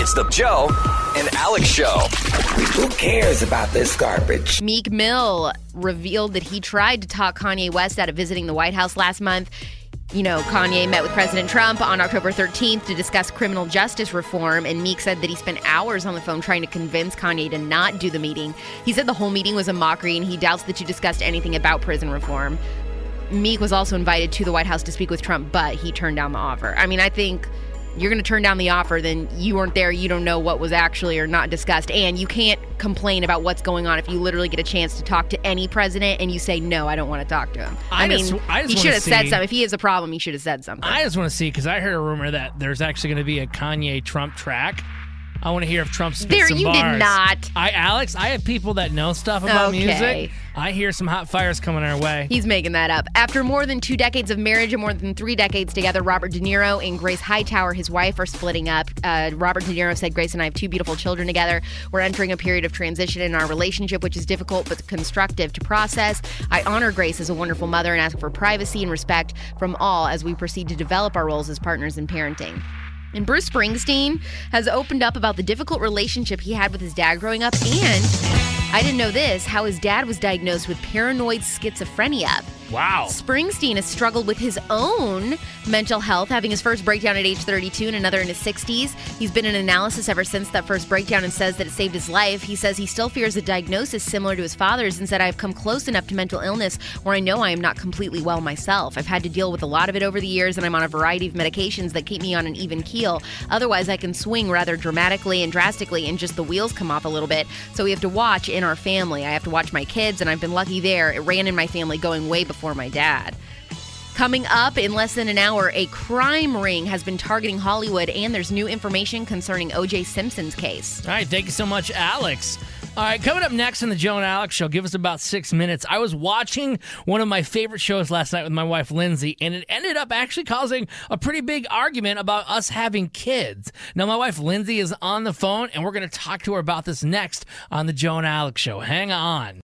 It's the Joe and Alex Show. Who cares about this garbage? Meek Mill revealed that he tried to talk Kanye West out of visiting the White House last month. You know, Kanye met with President Trump on October 13th to discuss criminal justice reform, and Meek said that he spent hours on the phone trying to convince Kanye to not do the meeting. He said the whole meeting was a mockery, and he doubts that you discussed anything about prison reform. Meek was also invited to the White House to speak with Trump, but he turned down the offer. I mean, I think you're going to turn down the offer, then you weren't there, you don't know what was actually or not discussed, and you can't complain about what's going on if you literally get a chance to talk to any president and you say, no, I don't want to talk to him. I mean, he should have said something. If he has a problem, he should have said something. I just want to see, because I heard a rumor that there's actually going to be a Kanye-Trump track. I want to hear if Trump spits some bars. Did not. Alex, I have people that know stuff about music. I hear some hot fires coming our way. He's making that up. After more than 2 decades of marriage and more than 3 decades together, Robert De Niro and Grace Hightower, his wife, are splitting up. Robert De Niro said, Grace and I have 2 beautiful children together. We're entering a period of transition in our relationship, which is difficult but constructive to process. I honor Grace as a wonderful mother and ask for privacy and respect from all as we proceed to develop our roles as partners in parenting. And Bruce Springsteen has opened up about the difficult relationship he had with his dad growing up, and I didn't know this, how his dad was diagnosed with paranoid schizophrenia. Wow. Springsteen has struggled with his own mental health, having his first breakdown at age 32 and another in his 60s. He's been in analysis ever since that first breakdown and says that it saved his life. He says he still fears a diagnosis similar to his father's and said, I've come close enough to mental illness where I know I am not completely well myself. I've had to deal with a lot of it over the years, and I'm on a variety of medications that keep me on an even keel. Otherwise, I can swing rather dramatically and drastically, and just the wheels come off a little bit. So we have to watch in our family. I have to watch my kids, and I've been lucky there. It ran in my family going way before my dad. Coming up in less than an hour, a crime ring has been targeting Hollywood, and there's new information concerning O.J. Simpson's case. All right, thank you so much, Alex. All right, coming up next in the Joe and Alex Show, give us about 6 minutes. I was watching one of my favorite shows last night with my wife, Lindsay, and it ended up actually causing a pretty big argument about us having kids. Now, my wife, Lindsay, is on the phone, and we're going to talk to her about this next on the Joe and Alex Show. Hang on.